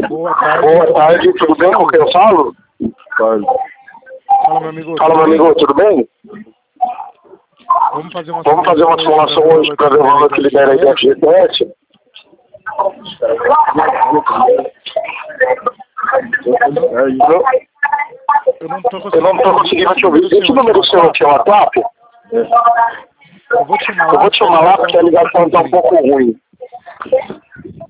Boa tarde, tudo bem com quem eu falo? Fala, meu amigo, tudo bem? Vamos fazer uma simulação hoje para ver o valor que libera aí do FGTS? Eu não tô conseguindo te ouvir. Esse número seu aqui é o WhatsApp? Eu vou te chamar Eu vou te chamar lá porque a ligação está um pouco ruim.